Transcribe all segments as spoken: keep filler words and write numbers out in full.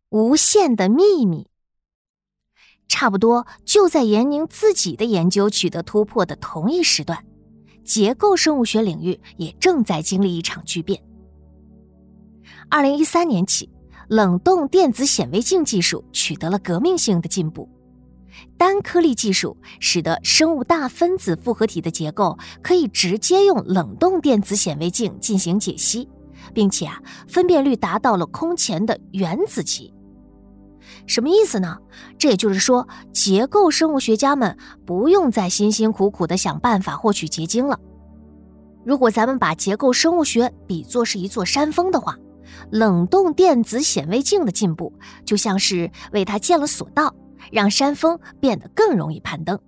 无限的秘密。差不多就在严宁自己的研究取得突破的同一时段，结构生物学领域也正在经历一场巨变。二零一三年起，冷冻电子显微镜技术取得了革命性的进步。单颗粒技术使得生物大分子复合体的结构可以直接用冷冻电子显微镜进行解析，并且啊，分辨率达到了空前的原子级。什么意思呢？这也就是说，结构生物学家们不用再辛辛苦苦地想办法获取结晶了。如果咱们把结构生物学比作是一座山峰的话，冷冻电子显微镜的进步就像是为它建了索道，让山峰变得更容易攀登。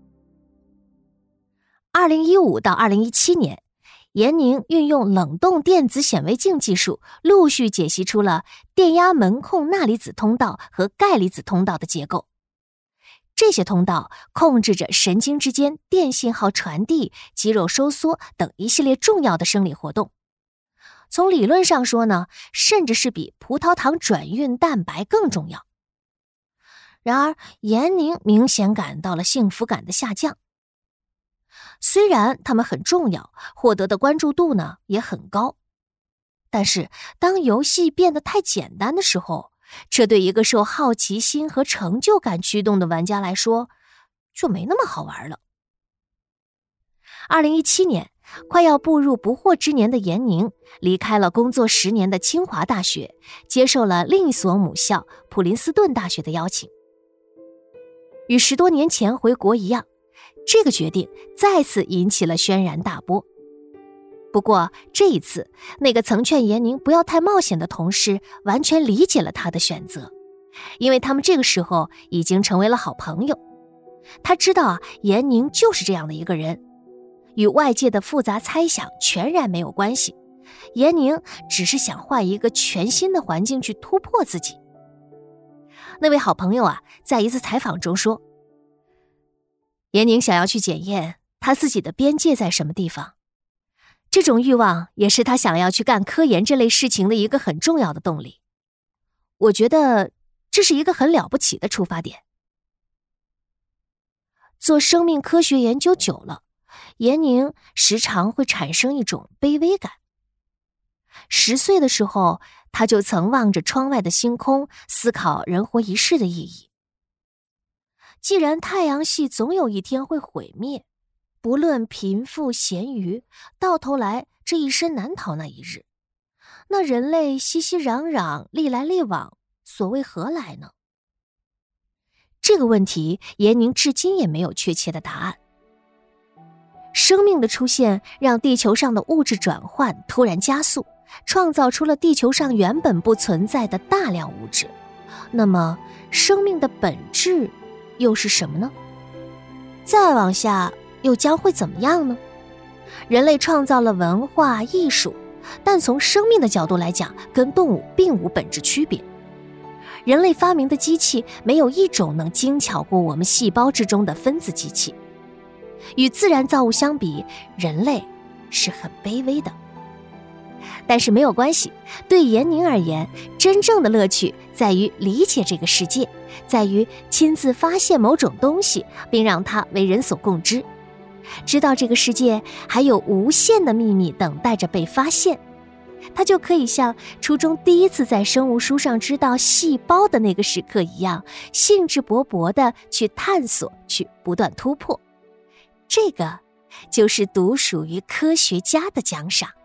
二零一五到二零一七年，严宁运用冷冻电子显微镜技术，陆续解析出了电压门控钠离子通道和钙离子通道的结构。这些通道控制着神经之间电信号传递、肌肉收缩等一系列重要的生理活动。从理论上说呢，甚至是比葡萄糖转运蛋白更重要。然而，严宁明显感到了幸福感的下降。虽然它们很重要，获得的关注度呢也很高，但是当游戏变得太简单的时候，这对一个受好奇心和成就感驱动的玩家来说，就没那么好玩了。二零一七年，快要步入不惑之年的严宁离开了工作十年的清华大学，接受了另一所母校普林斯顿大学的邀请。与十多年前回国一样，这个决定再次引起了轩然大波。不过这一次，那个曾劝严宁不要太冒险的同事完全理解了他的选择，因为他们这个时候已经成为了好朋友。他知道啊，严宁就是这样的一个人，与外界的复杂猜想全然没有关系。严宁只是想换一个全新的环境去突破自己。那位好朋友啊，在一次采访中说，严宁想要去检验他自己的边界在什么地方。这种欲望也是他想要去干科研这类事情的一个很重要的动力。我觉得这是一个很了不起的出发点。做生命科学研究久了，严宁时常会产生一种卑微感。十岁的时候，他就曾望着窗外的星空，思考人活一世的意义。既然太阳系总有一天会毁灭，不论贫富咸愚，到头来这一生难逃那一日。那人类熙熙攘攘，历来历往，所谓何来呢？这个问题，严宁至今也没有确切的答案。生命的出现让地球上的物质转换突然加速，创造出了地球上原本不存在的大量物质。那么，生命的本质又是什么呢？再往下又将会怎么样呢？人类创造了文化艺术，但从生命的角度来讲，跟动物并无本质区别。人类发明的机器没有一种能精巧过我们细胞之中的分子机器。与自然造物相比，人类是很卑微的。但是没有关系，对严宁而言，真正的乐趣在于理解这个世界，在于亲自发现某种东西，并让它为人所共知。知道这个世界还有无限的秘密等待着被发现，他就可以像初中第一次在生物书上知道细胞的那个时刻一样，兴致勃勃地去探索，去不断突破。这个就是独属于科学家的奖赏。